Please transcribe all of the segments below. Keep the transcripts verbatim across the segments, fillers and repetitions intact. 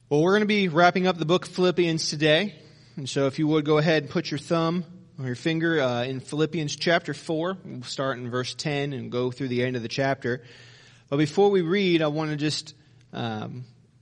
Well, we're going to be wrapping up the book of Philippians today. And so if you would go ahead and put your thumb or your finger uh, in Philippians chapter four. We'll start in verse ten and go through the end of the chapter. But before we read, I want to just um,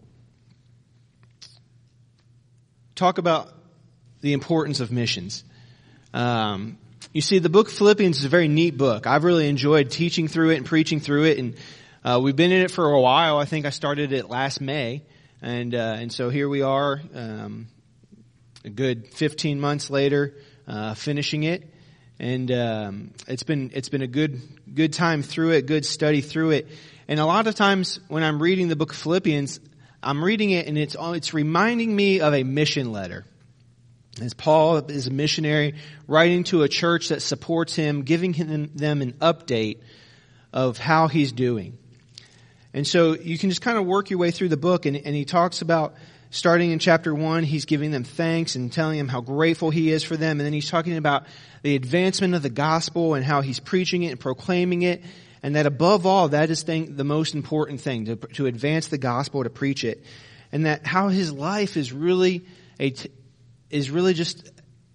talk about the importance of missions. Um, you see, the book of Philippians is a very neat book. I've really enjoyed teaching through it and preaching through it. And uh, we've been in it for a while. I think I started it last May. And uh, and so here we are, um, a good fifteen months later, uh, finishing it, and um, it's been it's been a good good time through it, good study through it. And a lot of times when I'm reading the book of Philippians, I'm reading it and it's it's reminding me of a mission letter. As Paul is a missionary writing to a church that supports him, giving him, them an update of how he's doing. And so you can just kind of work your way through the book, and, and he talks about, starting in chapter one, he's giving them thanks and telling them how grateful he is for them. And then he's talking about the advancement of the gospel and how he's preaching it and proclaiming it. And that above all, that is thing, the most important thing, to, to advance the gospel, to preach it. And that how his life is really a, is really just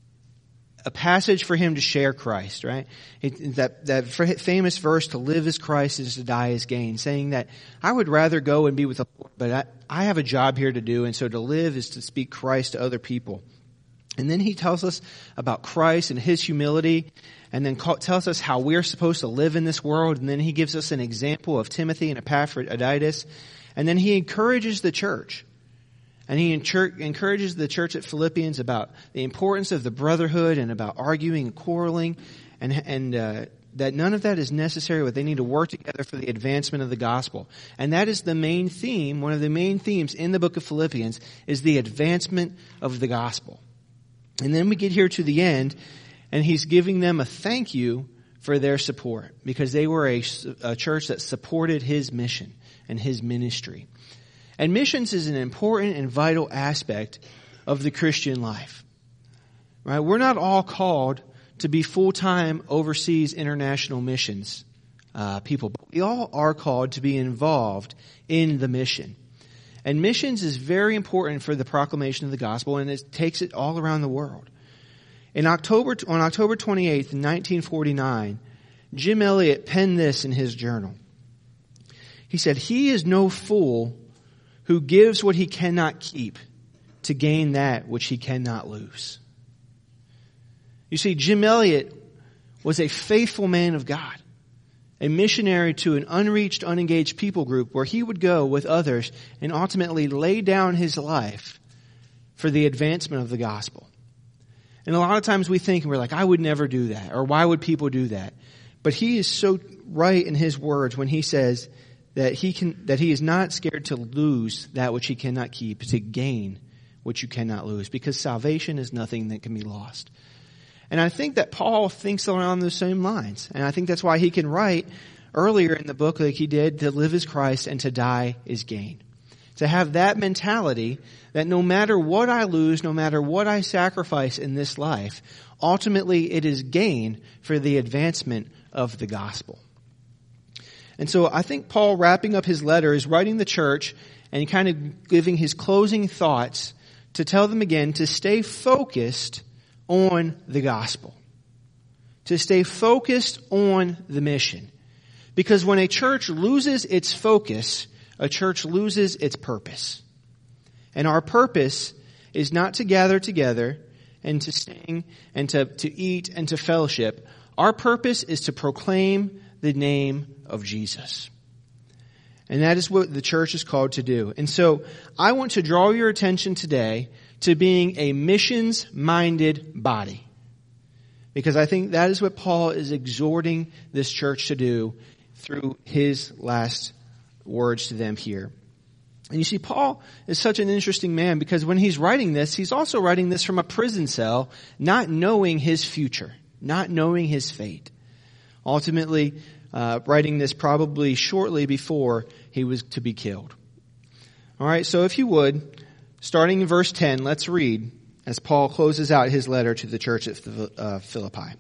a passage for him to share Christ, right? It, that, that famous verse, to live as Christ is to die as gain, saying that I would rather go and be with the Lord, but I, I have a job here to do, and so to live is to speak Christ to other people. And then he tells us about Christ and his humility, and then call, tells us how we're supposed to live in this world, and then he gives us an example of Timothy and Epaphroditus, and then he encourages the church. And he encourages the church at Philippians about the importance of the brotherhood and about arguing and quarreling, and, and uh, that none of that is necessary, but they need to work together for the advancement of the gospel. And that is the main theme, one of the main themes in the book of Philippians, is the advancement of the gospel. And then we get here to the end, and he's giving them a thank you for their support, because they were a, a church that supported his mission and his ministry. And missions is an important and vital aspect of the Christian life. Right? We're not all called to be full-time overseas international missions uh, people, but we all are called to be involved in the mission. And missions is very important for the proclamation of the gospel, and it takes it all around the world. In October, on October twenty-eighth, nineteen forty-nine, Jim Elliot penned this in his journal. He said, "He is no fool who gives what he cannot keep to gain that which he cannot lose." You see, Jim Elliot was a faithful man of God, a missionary to an unreached, unengaged people group where he would go with others and ultimately lay down his life for the advancement of the gospel. And a lot of times we think, and we're like, I would never do that, or why would people do that? But he is so right in his words when he says that he can, that he is not scared to lose that which he cannot keep, to gain what you cannot lose, because salvation is nothing that can be lost. And I think that Paul thinks along those same lines. And I think that's why he can write earlier in the book like he did, to live is Christ and to die is gain. To have that mentality that no matter what I lose, no matter what I sacrifice in this life, ultimately it is gain for the advancement of the gospel. And so I think Paul, wrapping up his letter, is writing the church and kind of giving his closing thoughts to tell them again to stay focused on the gospel. To stay focused on the mission. Because when a church loses its focus, a church loses its purpose. And our purpose is not to gather together and to sing and to, to eat and to fellowship. Our purpose is to proclaim the name of Jesus. And that is what the church is called to do. And so I want to draw your attention today to being a missions-minded body. Because I think that is what Paul is exhorting this church to do through his last words to them here. And you see, Paul is such an interesting man, because when he's writing this, he's also writing this from a prison cell, not knowing his future, not knowing his fate. Ultimately, uh, writing this probably shortly before he was to be killed. All right, so if you would, starting in verse ten, let's read as Paul closes out his letter to the church at uh, Philippi.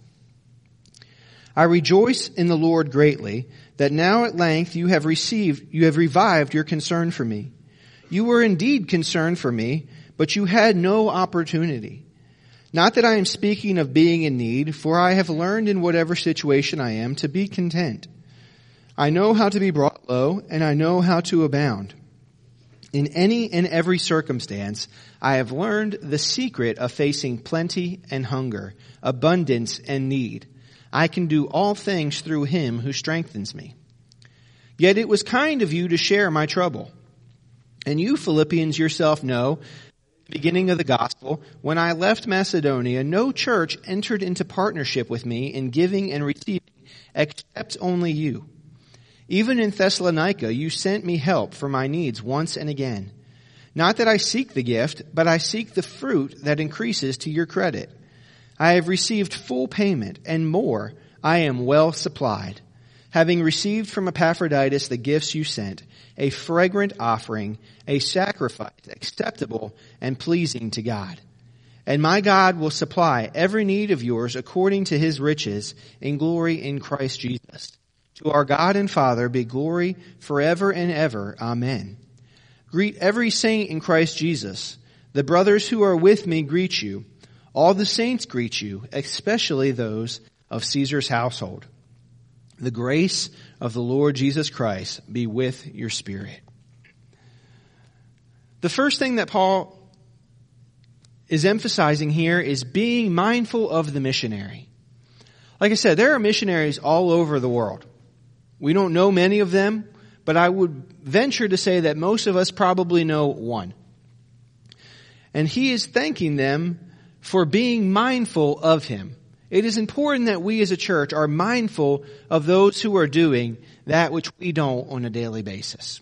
"I rejoice in the Lord greatly that now at length you have received, you have revived your concern for me. You were indeed concerned for me, but you had no opportunity. Not that I am speaking of being in need, for I have learned in whatever situation I am to be content. I know how to be brought low, and I know how to abound. In any and every circumstance, I have learned the secret of facing plenty and hunger, abundance and need. I can do all things through him who strengthens me. Yet it was kind of you to share my trouble. And you, Philippians, yourself know, at the beginning of the gospel, when I left Macedonia, no church entered into partnership with me in giving and receiving, except only you. Even in Thessalonica, you sent me help for my needs once and again. Not that I seek the gift, but I seek the fruit that increases to your credit. I have received full payment, and more, I am well supplied, having received from Epaphroditus the gifts you sent, a fragrant offering, a sacrifice acceptable and pleasing to God. And my God will supply every need of yours according to his riches in glory in Christ Jesus. To our God and Father be glory forever and ever. Amen. Greet every saint in Christ Jesus. The brothers who are with me greet you. All the saints greet you, especially those of Caesar's household. The grace of the Lord Jesus Christ be with your spirit. The first thing that Paul is emphasizing here is being mindful of the missionary. Like I said, there are missionaries all over the world. We don't know many of them, but I would venture to say that most of us probably know one. And he is thanking them for being mindful of him. It is important that we as a church are mindful of those who are doing that which we don't on a daily basis.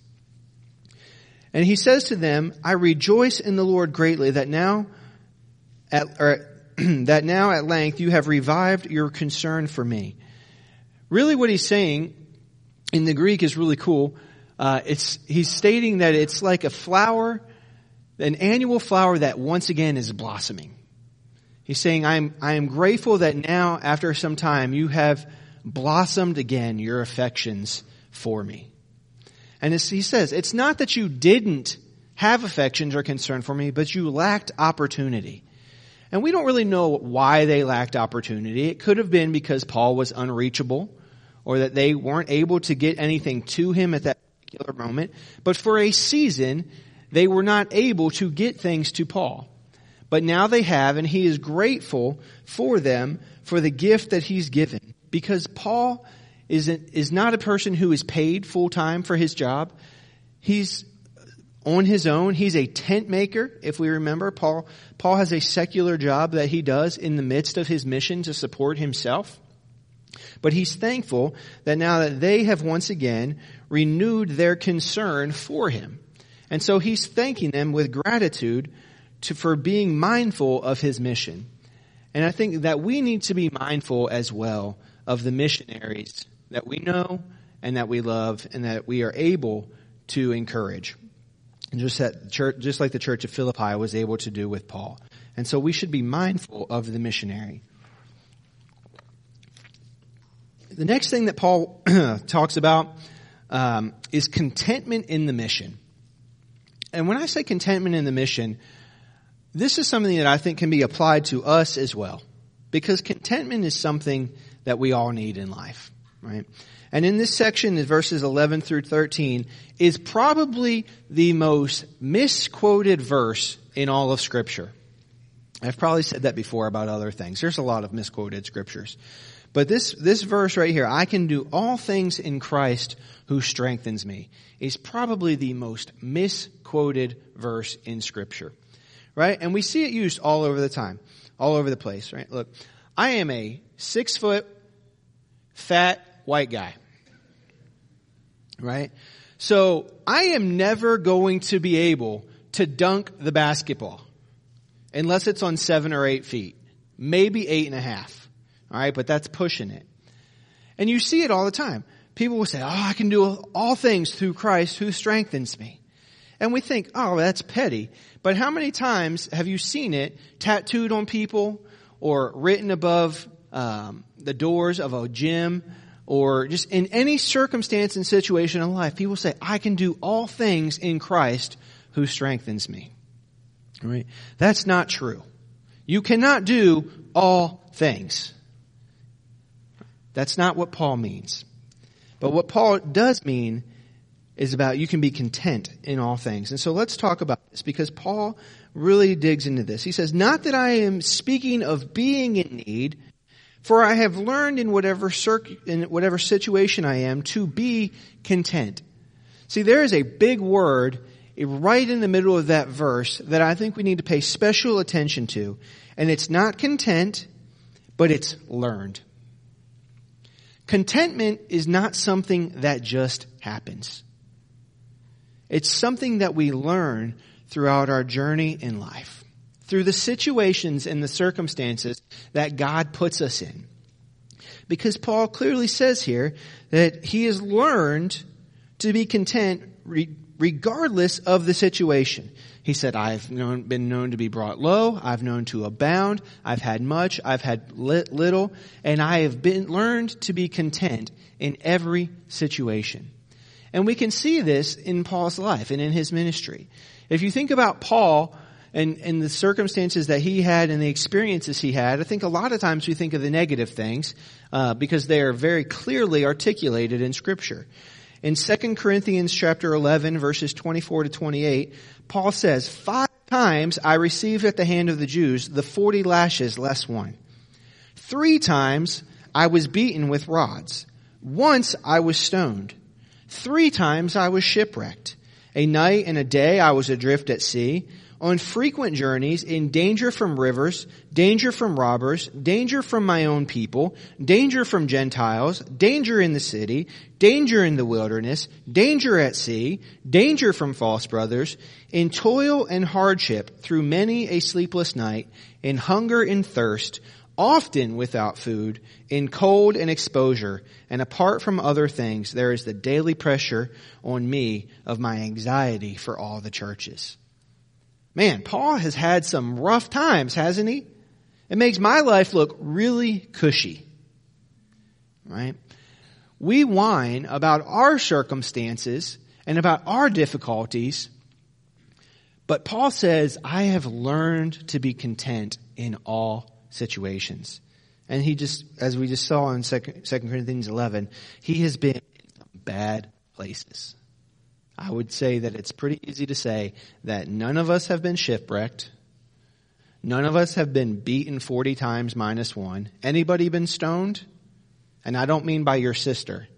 And he says to them, I rejoice in the Lord greatly that now at, or, that now at length you have revived your concern for me. Really what he's saying in the Greek is really cool. Uh, it's, he's stating that it's like a flower, an annual flower that once again is blossoming. He's saying, I am, I am grateful that now, after some time, you have blossomed again your affections for me. And as he says, it's not that you didn't have affections or concern for me, but you lacked opportunity. And we don't really know why they lacked opportunity. It could have been because Paul was unreachable, or that they weren't able to get anything to him at that particular moment. But for a season, they were not able to get things to Paul. But now they have, and he is grateful for them for the gift that he's given. Because Paul is, is not a person who is paid full time for his job. He's on his own. He's a tent maker, if we remember. Paul, Paul has a secular job that he does in the midst of his mission to support himself. But he's thankful that now that they have once again renewed their concern for him. And so he's thanking them with gratitude to, for being mindful of his mission. And I think that we need to be mindful as well of the missionaries that we know and that we love and that we are able to encourage. And just that church, just like the church of Philippi was able to do with Paul. And so we should be mindful of the missionary. The next thing that Paul talks about um, is contentment in the mission. And when I say contentment in the mission, this is something that I think can be applied to us as well. Because contentment is something that we all need in life, right? And in this section, in verses eleven through thirteen, is probably the most misquoted verse in all of Scripture. I've probably said that before about other things. There's a lot of misquoted scriptures. But this, this verse right here, I can do all things in Christ who strengthens me, is probably the most misquoted verse in Scripture. Right? And we see it used all over the time, all over the place, right? Look, I am a six foot, fat, white guy. Right? So I am never going to be able to dunk the basketball unless it's on seven or eight feet, maybe eight and a half. All right, but that's pushing it. And you see it all the time. People will say, oh, I can do all things through Christ who strengthens me. And we think, oh, that's petty. But how many times have you seen it tattooed on people or written above um, the doors of a gym or just in any circumstance and situation in life? People say, I can do all things in Christ who strengthens me. All right? That's not true. You cannot do all things. That's not what Paul means. But what Paul does mean is about you can be content in all things. And so let's talk about this, because Paul really digs into this. He says, not that I am speaking of being in need, for I have learned in whatever circ- in whatever situation I am to be content. See, there is a big word right in the middle of that verse that I think we need to pay special attention to. And it's not content, but it's learned. Contentment is not something that just happens. It's something that we learn throughout our journey in life, through the situations and the circumstances that God puts us in. Because Paul clearly says here that he has learned to be content regardless of the situation. He said, I've known, been known to be brought low. I've known to abound. I've had much. I've had little. And I have been learned to be content in every situation. And we can see this in Paul's life and in his ministry. If you think about Paul and, and the circumstances that he had and the experiences he had, I think a lot of times we think of the negative things uh, because they are very clearly articulated in Scripture. In Second Corinthians chapter eleven, verses twenty-four to twenty-eight, Paul says, Five times I received at the hand of the Jews the forty lashes less one. Three times I was beaten with rods. Once I was stoned. Three times I was shipwrecked. A night and a day I was adrift at sea, on frequent journeys, in danger from rivers, danger from robbers, danger from my own people, danger from Gentiles, danger in the city, danger in the wilderness, danger at sea, danger from false brothers, in toil and hardship through many a sleepless night, in hunger and thirst, often without food, in cold and exposure, and apart from other things, there is the daily pressure on me of my anxiety for all the churches. Man, Paul has had some rough times, hasn't he? It makes my life look really cushy. Right? We whine about our circumstances and about our difficulties, but Paul says, I have learned to be content in all situations. And he just, as we just saw in Second Corinthians eleven, he has been in some bad places. I would say that it's pretty easy to say that none of us have been shipwrecked. None of us have been beaten forty times minus one. Anybody been stoned? And I don't mean by your sister.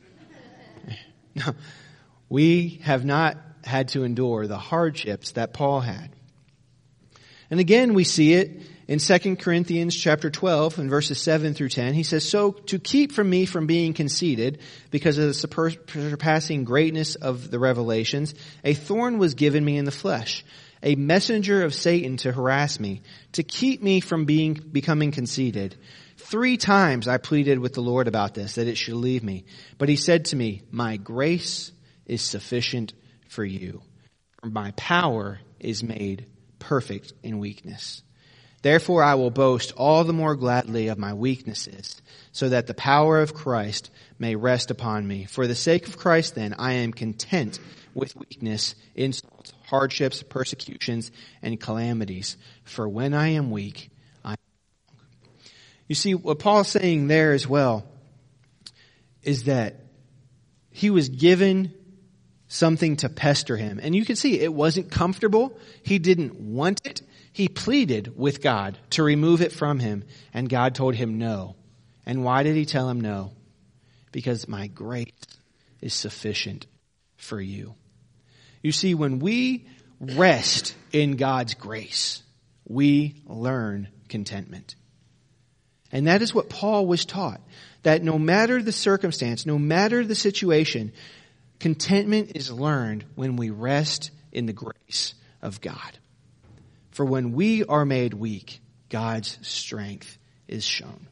No, we have not had to endure the hardships that Paul had. And again, we see it in Second Corinthians chapter twelve and verses seven through ten. He says, so to keep from me from being conceited because of the surpassing greatness of the revelations, a thorn was given me in the flesh, a messenger of Satan to harass me, to keep me from being becoming conceited. Three times I pleaded with the Lord about this, that it should leave me. But he said to me, my grace is sufficient for you. For my power is made perfect in weakness. Therefore I will boast all the more gladly of my weaknesses, so that the power of Christ may rest upon me. For the sake of Christ, then, I am content with weakness, insults, hardships, persecutions, and calamities. For when I am weak, I am strong. You see, what Paul's saying there as well is that he was given something to pester him. And you can see it wasn't comfortable. He didn't want it. He pleaded with God to remove it from him, and God told him no. And why did he tell him no? Because my grace is sufficient for you. You see, when we rest in God's grace, we learn contentment. And that is what Paul was taught, that no matter the circumstance, no matter the situation, contentment is learned when we rest in the grace of God. For when we are made weak, God's strength is shown.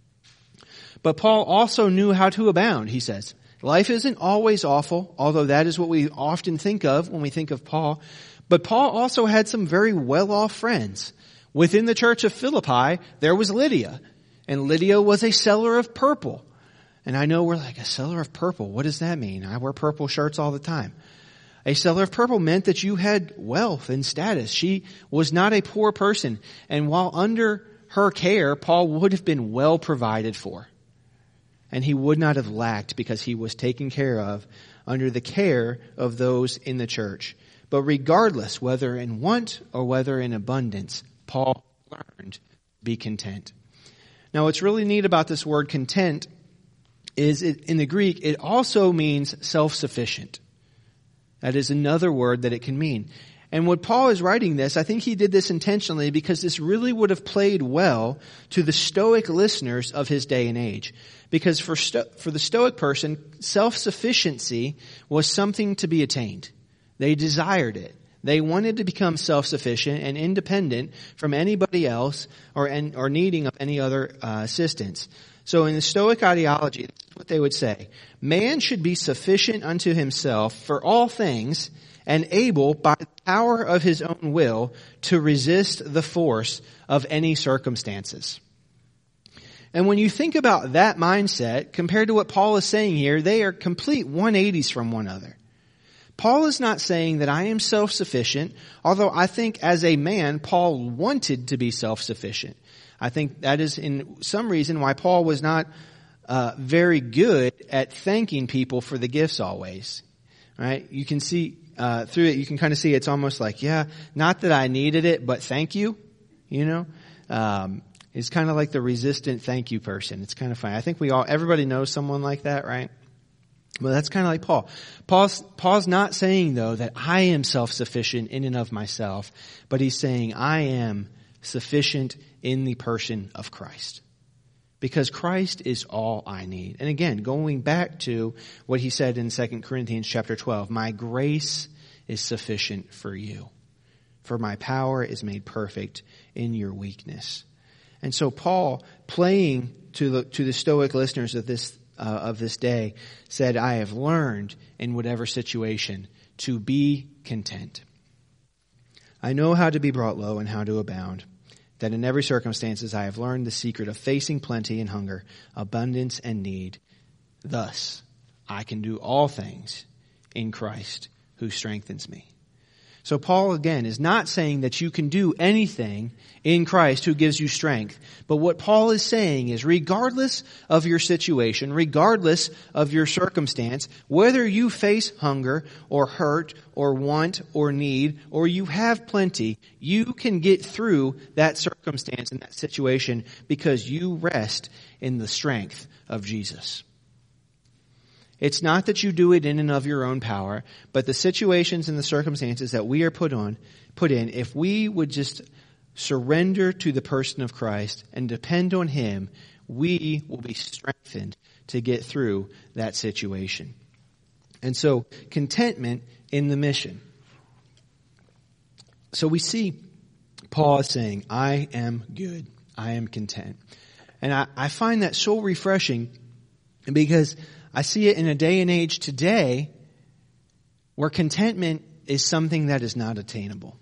But Paul also knew how to abound, he says. Life isn't always awful, although that is what we often think of when we think of Paul. But Paul also had some very well-off friends. Within the church of Philippi, there was Lydia. And Lydia was a seller of purple. And I know we're like, a seller of purple, what does that mean? I wear purple shirts all the time. A seller of purple meant that you had wealth and status. She was not a poor person. And while under her care, Paul would have been well provided for. And he would not have lacked because he was taken care of under the care of those in the church. But regardless, whether in want or whether in abundance, Paul learned to be content. Now, what's really neat about this word content is it, in the Greek, it also means self-sufficient. That is another word that it can mean. And when Paul is writing this, I think he did this intentionally because this really would have played well to the Stoic listeners of his day and age. Because for sto- for the Stoic person, self-sufficiency was something to be attained. They desired it. They wanted to become self-sufficient and independent from anybody else or or needing of any other uh, assistance. So in the Stoic ideology, that's what they would say. Man should be sufficient unto himself for all things and able by the power of his own will to resist the force of any circumstances. And when you think about that mindset compared to what Paul is saying here, they are complete one eighties from one another. Paul is not saying that I am self-sufficient, although I think as a man, Paul wanted to be self-sufficient. I think that is in some reason why Paul was not uh, very good at thanking people for the gifts always. Right? You can see uh, through it, you can kind of see it's almost like, yeah, not that I needed it, but thank you. You know, um, it's kind of like the resistant thank you person. It's kind of funny. I think we all, everybody knows someone like that, right? Well, that's kind of like Paul. Paul's, Paul's not saying, though, that I am self-sufficient in and of myself, but he's saying I am sufficient in the person of Christ. Because Christ is all I need. And again, going back to what he said in Second Corinthians chapter twelve, my grace is sufficient for you, for my power is made perfect in your weakness. And so Paul, playing to the, to the Stoic listeners of this Uh, of this day, said, I have learned in whatever situation to be content. I know how to be brought low and how to abound, that in every circumstances I have learned the secret of facing plenty and hunger, abundance and need. Thus, I can do all things in Christ who strengthens me. So Paul, again, is not saying that you can do anything in Christ who gives you strength. But what Paul is saying is regardless of your situation, regardless of your circumstance, whether you face hunger or hurt or want or need or you have plenty, you can get through that circumstance and that situation because you rest in the strength of Jesus. It's not that you do it in and of your own power, but the situations and the circumstances that we are put on, put in, if we would just surrender to the person of Christ and depend on Him, we will be strengthened to get through that situation. And so, contentment in the mission. So we see Paul is saying, I am good. I am content. And I, I find that so refreshing because I see it in a day and age today where contentment is something that is not attainable.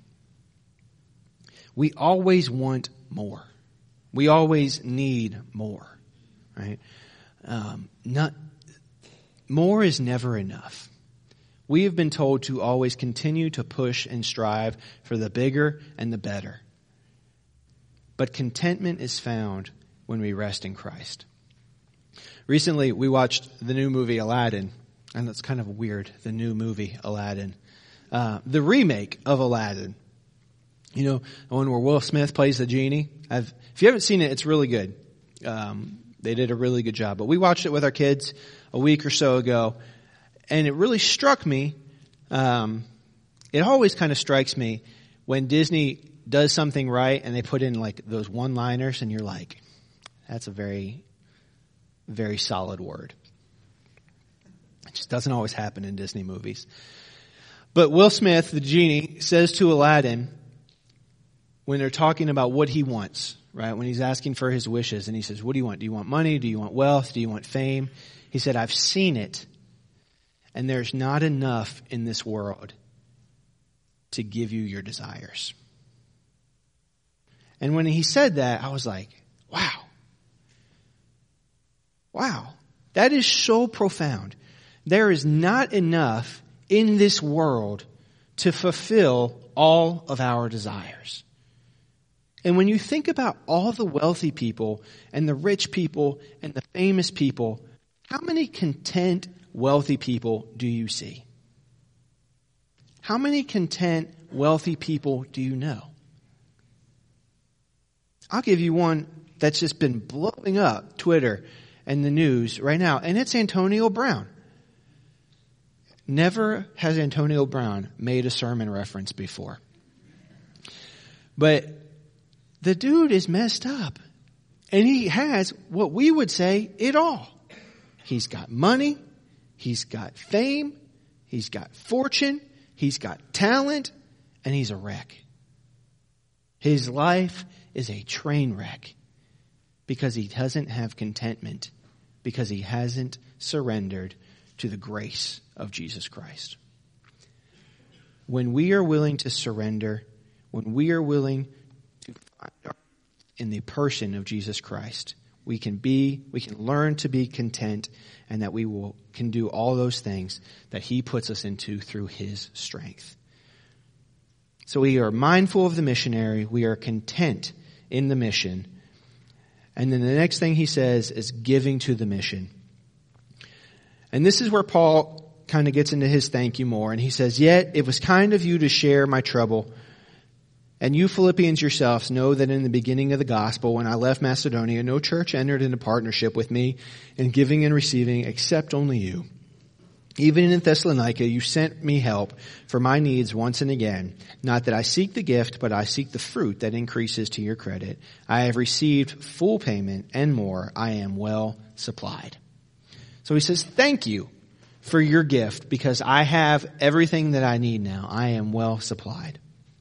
We always want more. We always need more, right? Um, not more is never enough. We have been told to always continue to push and strive for the bigger and the better. But contentment is found when we rest in Christ. Recently, we watched the new movie Aladdin, and that's kind of weird, the new movie Aladdin. Uh, the remake of Aladdin. You know, the one where Will Smith plays the genie. I've, if you haven't seen it, it's really good. Um, they did a really good job. But we watched it with our kids a week or so ago, and it really struck me. Um, it always kind of strikes me when Disney does something right and they put in like those one-liners, and you're like, that's a very... very solid word. It just doesn't always happen in Disney movies. But Will Smith, the genie, says to Aladdin, when they're talking about what he wants, right? When he's asking for his wishes, and he says, what do you want? Do you want money? Do you want wealth? Do you want fame? He said, I've seen it, and there's not enough in this world to give you your desires. And when he said that, I was like, wow. Wow, that is so profound. There is not enough in this world to fulfill all of our desires. And when you think about all the wealthy people and the rich people and the famous people, how many content, wealthy people do you see? How many content, wealthy people do you know? I'll give you one that's just been blowing up Twitter and the news right now, and it's Antonio Brown. Never has Antonio Brown made a sermon reference before. But the dude is messed up. And he has what we would say it all. He's got money. He's got fame. He's got fortune. He's got talent. And he's a wreck. His life is a train wreck because he doesn't have contentment, because he hasn't surrendered to the grace of Jesus Christ. When we are willing to surrender, when we are willing to find in the person of Jesus Christ, we can be, we can learn to be content, and that we will can do all those things that he puts us into through his strength. So we are mindful of the missionary, we are content in the mission. And then the next thing he says is giving to the mission. And this is where Paul kind of gets into his thank you more. And he says, "Yet it was kind of you to share my trouble. And you Philippians yourselves know that in the beginning of the gospel, when I left Macedonia, no church entered into partnership with me in giving and receiving except only you. Even in Thessalonica, you sent me help for my needs once and again. Not that I seek the gift, but I seek the fruit that increases to your credit. I have received full payment and more. I am well supplied." So he says, thank you for your gift because I have everything that I need now. I am well supplied.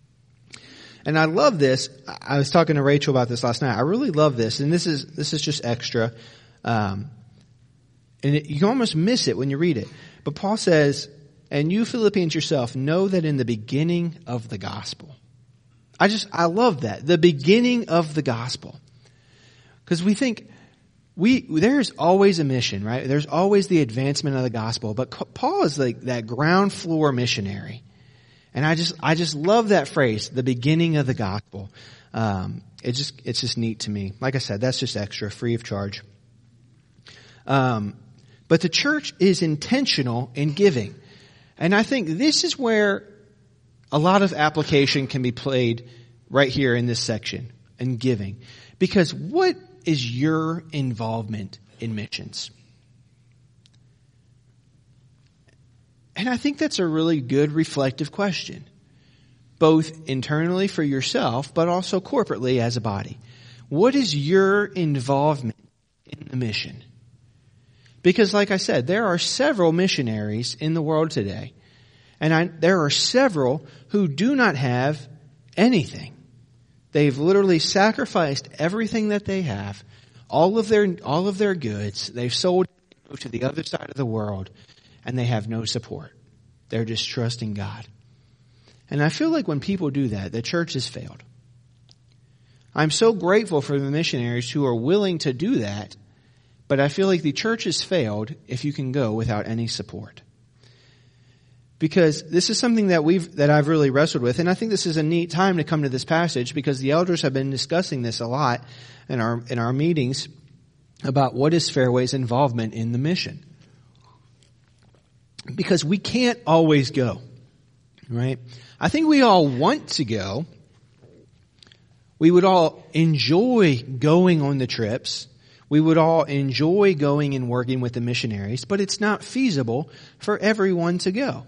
And I love this. I was talking to Rachel about this last night. I really love this. And this is, this is just extra. Um, and it, you can almost miss it when you read it. But Paul says, "And you Philippians yourself know that in the beginning of the gospel." I just, I love that. The beginning of the gospel. Because we think, we, there's always a mission, right? There's always the advancement of the gospel. But Paul is like that ground floor missionary. And I just, I just love that phrase, the beginning of the gospel. Um, it just, it's just neat to me. Like I said, that's just extra, free of charge. Um, But the church is intentional in giving. And I think this is where a lot of application can be played right here in this section, in giving. Because what is your involvement in missions? And I think that's a really good reflective question, both internally for yourself, but also corporately as a body. What is your involvement in the mission? Because like I said, there are several missionaries in the world today. And I, there are several who do not have anything. They've literally sacrificed everything that they have, all of their, all of their goods. They've sold to the other side of the world, and they have no support. They're just trusting God. And I feel like when people do that, the church has failed. I'm so grateful for the missionaries who are willing to do that. But I feel like the church has failed if you can go without any support. Because this is something that we've, that I've really wrestled with. And I think this is a neat time to come to this passage because the elders have been discussing this a lot in our, in our meetings about what is Fairway's involvement in the mission. Because we can't always go, right? I think we all want to go. We would all enjoy going on the trips. We would all enjoy going and working with the missionaries, but it's not feasible for everyone to go.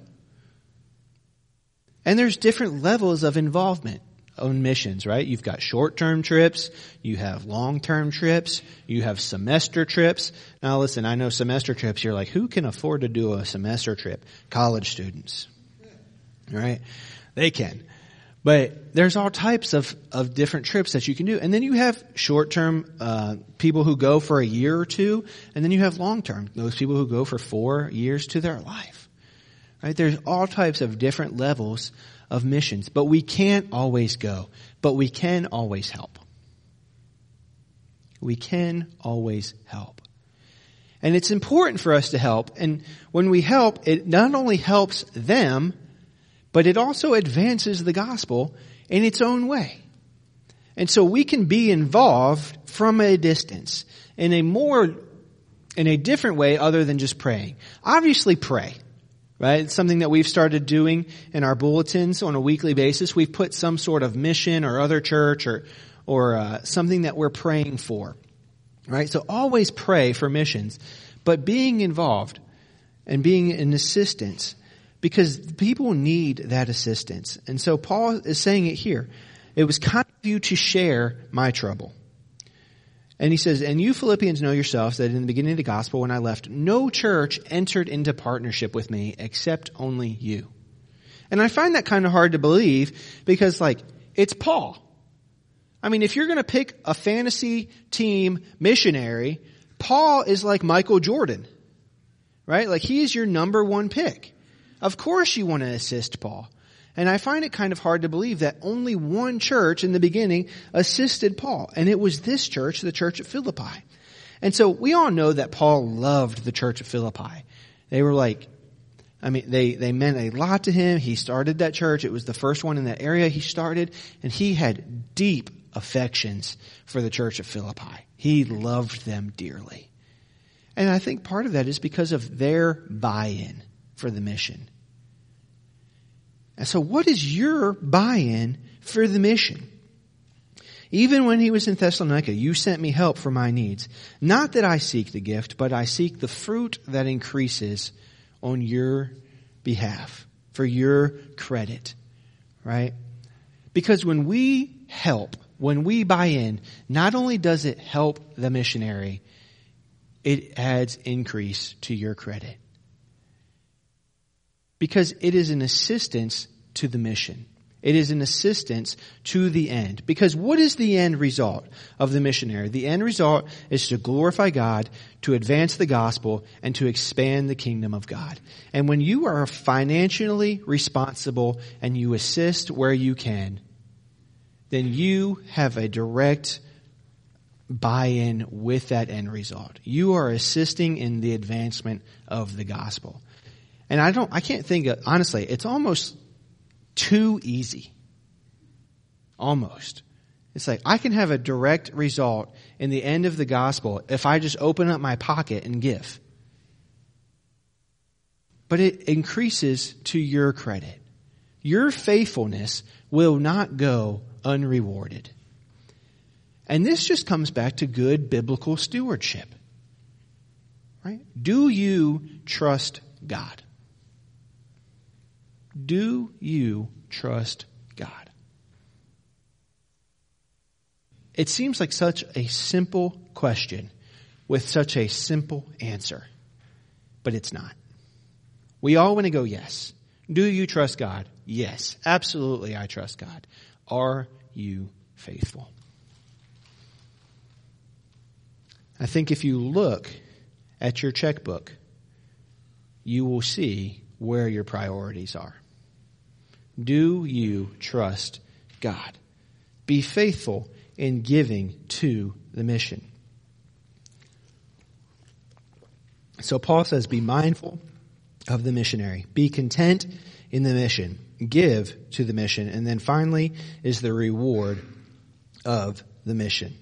And there's different levels of involvement on missions, right? You've got short-term trips, you have long-term trips, you have semester trips. Now listen, I know semester trips, you're like, who can afford to do a semester trip? College students, right? They can. But there's all types of, of different trips that you can do. And then you have short-term uh people who go for a year or two. And then you have long-term, those people who go for four years to their life. Right? There's all types of different levels of missions. But we can't always go. But we can always help. We can always help. And it's important for us to help. And when we help, it not only helps them, but it also advances the gospel in its own way. And so we can be involved from a distance in a more, in a different way other than just praying. Obviously pray, right? It's something that we've started doing in our bulletins on a weekly basis. We've put some sort of mission or other church or, or uh, something that we're praying for, right? So always pray for missions, but being involved and being an assistance, because people need that assistance. And so Paul is saying it here. It was kind of you to share my trouble. And he says, and you Philippians know yourselves that in the beginning of the gospel, when I left, no church entered into partnership with me except only you. And I find that kind of hard to believe because, like, it's Paul. I mean, if you're going to pick a fantasy team missionary, Paul is like Michael Jordan, right? Like, he is your number one pick. Of course you want to assist Paul. And I find it kind of hard to believe that only one church in the beginning assisted Paul. And it was this church, the church at Philippi. And so we all know that Paul loved the church at Philippi. They were like, I mean, they, they meant a lot to him. He started that church. It was the first one in that area he started. And he had deep affections for the church at Philippi. He loved them dearly. And I think part of that is because of their buy-in for the mission. And so what is your buy-in for the mission? Even when he was in Thessalonica, you sent me help for my needs. Not that I seek the gift, but I seek the fruit that increases on your behalf, for your credit, right? Because when we help, when we buy in, not only does it help the missionary, it adds increase to your credit. Because it is an assistance to the mission. It is an assistance to the end. Because what is the end result of the missionary? The end result is to glorify God, to advance the gospel, and to expand the kingdom of God. And when you are financially responsible and you assist where you can, then you have a direct buy-in with that end result. You are assisting in the advancement of the gospel. And I don't, I can't think of, honestly, it's almost too easy. Almost. It's like I can have a direct result in the end of the gospel if I just open up my pocket and give. But it increases to your credit. Your faithfulness will not go unrewarded. And this just comes back to good biblical stewardship. Right? Do you trust God? Do you trust God? It seems like such a simple question with such a simple answer, but it's not. We all want to go, yes. Do you trust God? Yes, absolutely I trust God. Are you faithful? I think if you look at your checkbook, you will see where your priorities are. Do you trust God? Be faithful in giving to the mission. So Paul says, be mindful of the missionary. Be content in the mission. Give to the mission. And then finally is the reward of the mission.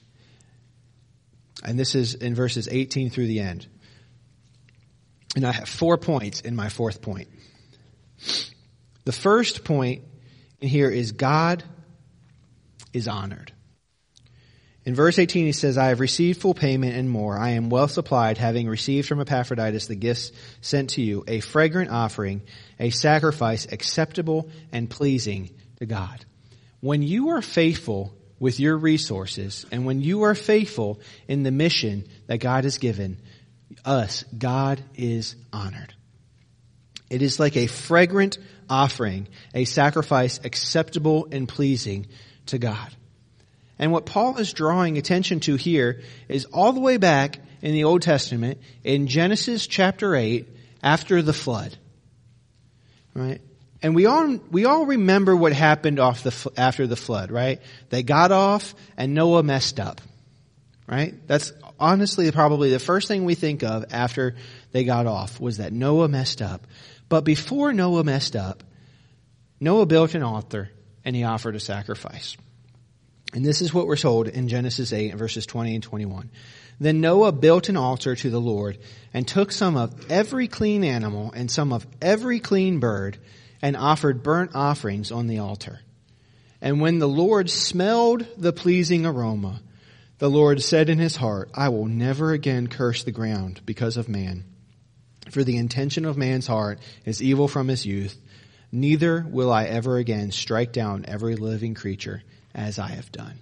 And this is in verses eighteen through the end. And I have four points in my fourth point. The first point in here is God is honored. In verse eighteen, he says, I have received full payment and more. I am well supplied, having received from Epaphroditus the gifts sent to you, a fragrant offering, a sacrifice acceptable and pleasing to God. When you are faithful with your resources, and when you are faithful in the mission that God has given us, God is honored. It is like a fragrant offering, a sacrifice acceptable and pleasing to God. And what Paul is drawing attention to here is all the way back in the Old Testament, in Genesis chapter eight, after the flood. Right? And we all, we all remember what happened off the, after the flood, right? They got off and Noah messed up. right? That's honestly probably the first thing we think of after they got off, was that Noah messed up. But before Noah messed up, Noah built an altar and he offered a sacrifice. And this is what we're told in Genesis eight, verses twenty and twenty-one. Then Noah built an altar to the Lord and took some of every clean animal and some of every clean bird and offered burnt offerings on the altar. And when the Lord smelled the pleasing aroma, the Lord said in his heart, I will never again curse the ground because of man. For the intention of man's heart is evil from his youth. Neither will I ever again strike down every living creature as I have done.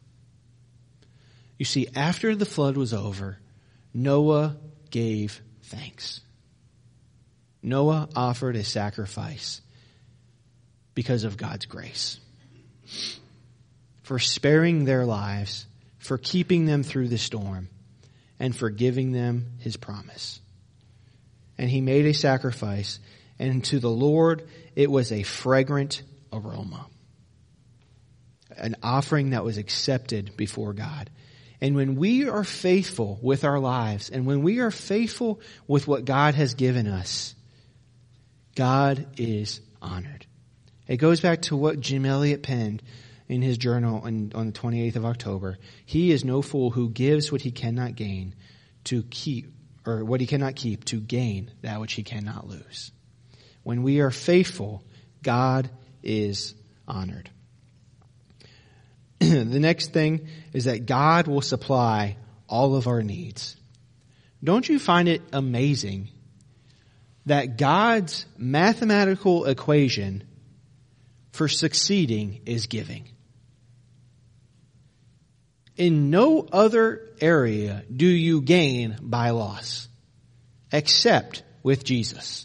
You see, after the flood was over, Noah gave thanks. Noah offered a sacrifice because of God's grace, for sparing their lives, for keeping them through the storm, and for giving them his promise. And he made a sacrifice, and to the Lord it was a fragrant aroma, an offering that was accepted before God. And when we are faithful with our lives, and when we are faithful with what God has given us, God is honored. It goes back to what Jim Elliot penned in his journal on, on the twenty-eighth of October. He is no fool who gives what he cannot gain to keep, or what he cannot keep to gain that which he cannot lose. When we are faithful, God is honored. The next thing is that God will supply all of our needs. Don't you find it amazing that God's mathematical equation for succeeding is giving? In no other area do you gain by loss, except with Jesus.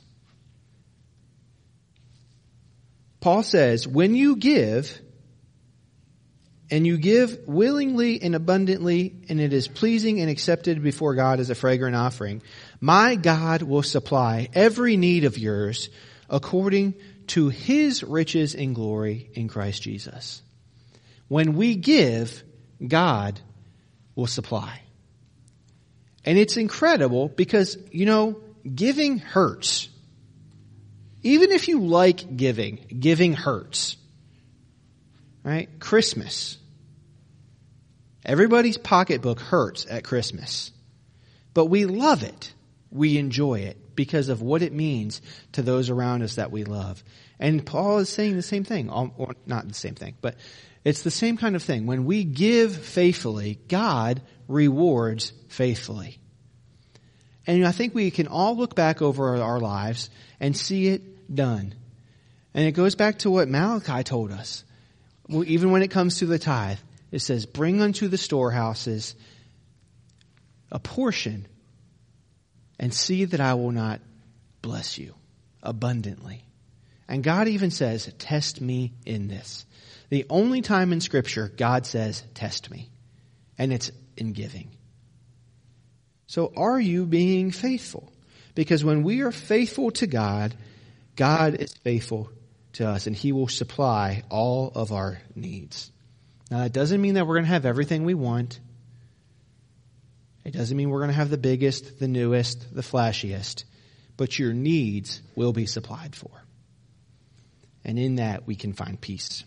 Paul says, when you give, and you give willingly and abundantly, and it is pleasing and accepted before God as a fragrant offering, my God will supply every need of yours according to his riches in glory in Christ Jesus. When we give, God will supply. And it's incredible because, you know, giving hurts. Even if you like giving, giving hurts. Right? Christmas. Everybody's pocketbook hurts at Christmas. But we love it. We enjoy it because of what it means to those around us that we love. And Paul is saying the same thing. Or not the same thing, but it's the same kind of thing. When we give faithfully, God rewards faithfully. And I think we can all look back over our lives and see it done. And it goes back to what Malachi told us. Even when it comes to the tithe, it says, bring unto the storehouses a portion and see that I will not bless you abundantly. And God even says, test me in this. The only time in Scripture God says, test me. And it's in giving. So are you being faithful? Because when we are faithful to God, God is faithful to us, and he will supply all of our needs. Now, that doesn't mean that we're going to have everything we want. It doesn't mean we're going to have the biggest, the newest, the flashiest. But your needs will be supplied for. And in that, we can find peace.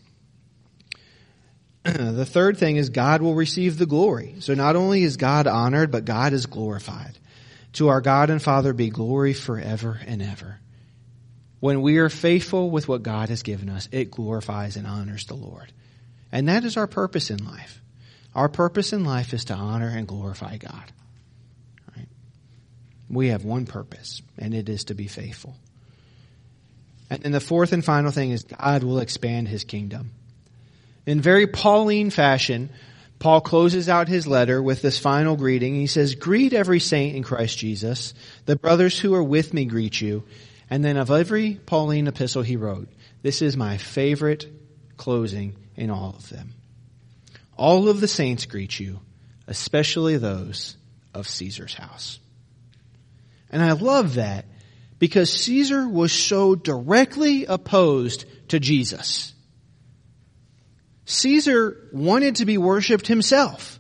The third thing is God will receive the glory. So not only is God honored, but God is glorified. To our God and Father be glory forever and ever. When we are faithful with what God has given us, it glorifies and honors the Lord. And that is our purpose in life. Our purpose in life is to honor and glorify God. Right? We have one purpose, and it is to be faithful. And the fourth and final thing is God will expand his kingdom. In very Pauline fashion, Paul closes out his letter with this final greeting. He says, greet every saint in Christ Jesus. The brothers who are with me greet you. And then of every Pauline epistle he wrote, this is my favorite closing in all of them. All of the saints greet you, especially those of Caesar's house. And I love that because Caesar was so directly opposed to Jesus. Caesar wanted to be worshipped himself.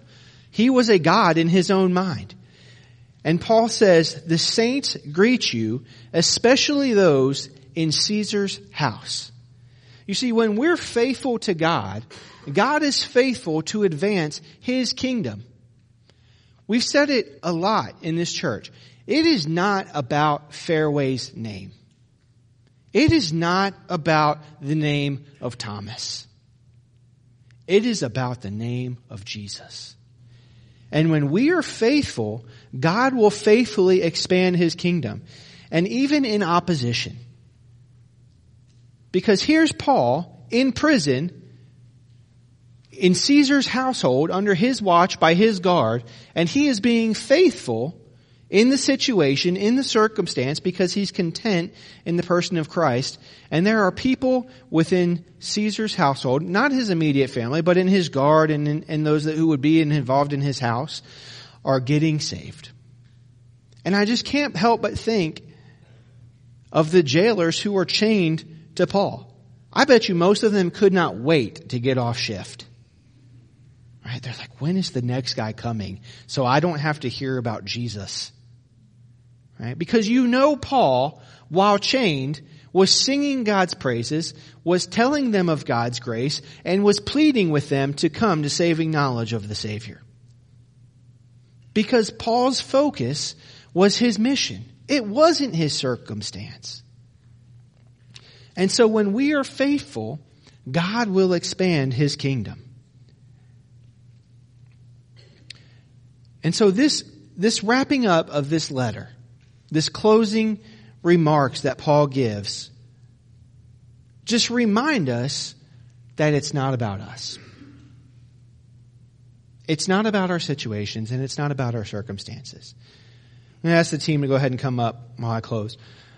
He was a God in his own mind. And Paul says, the saints greet you, especially those in Caesar's house. You see, when we're faithful to God, God is faithful to advance his kingdom. We've said it a lot in this church. It is not about Fairway's name. It is not about the name of Thomas. It is about the name of Jesus. And when we are faithful, God will faithfully expand his kingdom. And even in opposition. Because here's Paul in prison, in Caesar's household, under his watch by his guard, and he is being faithful in the situation, in the circumstance, because he's content in the person of Christ. And there are people within Caesar's household, not his immediate family, but in his guard and, in, and those that, who would be involved in his house, are getting saved. And I just can't help but think of the jailers who are chained to Paul. I bet you most of them could not wait to get off shift. Right? They're like, when is the next guy coming? So I don't have to hear about Jesus. Right? Because you know Paul, while chained, was singing God's praises, was telling them of God's grace, and was pleading with them to come to saving knowledge of the Savior. Because Paul's focus was his mission. It wasn't his circumstance. And so when we are faithful, God will expand his kingdom. And so this, this wrapping up of this letter, this closing remarks that Paul gives, just remind us that it's not about us. It's not about our situations, and it's not about our circumstances. I'm going to ask the team to go ahead and come up while I close.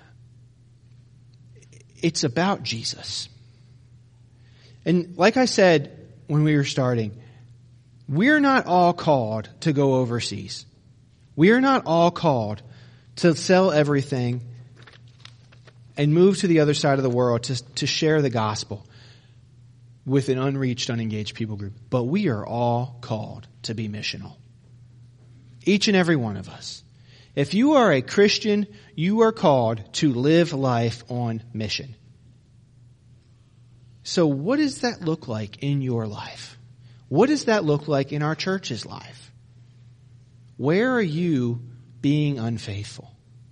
It's about Jesus. And like I said when we were starting, we're not all called to go overseas. We are not all called to sell everything and move to the other side of the world to, to share the gospel with an unreached, unengaged people group. But we are all called to be missional. Each and every one of us. If you are a Christian, you are called to live life on mission. So what does that look like in your life? What does that look like in our church's life? Where are you being unfaithful?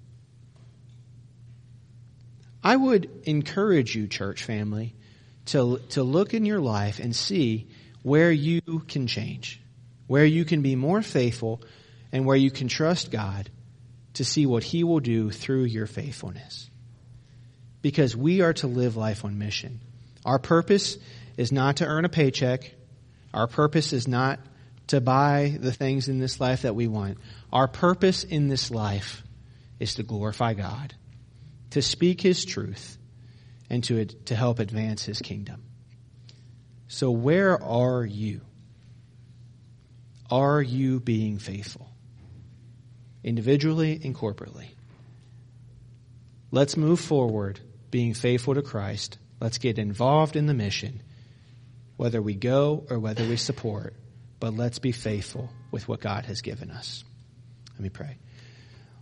I would encourage you, church family, to, to look in your life and see where you can change, where you can be more faithful, and where you can trust God to see what he will do through your faithfulness. Because we are to live life on mission. Our purpose is not to earn a paycheck. Our purpose is not to buy the things in this life that we want. Our purpose in this life is to glorify God, to speak his truth, and to, to help advance his kingdom. So where are you? Are you being faithful? Individually and corporately. Let's move forward being faithful to Christ. Let's get involved in the mission, whether we go or whether we support. But let's be faithful with what God has given us. Let me pray.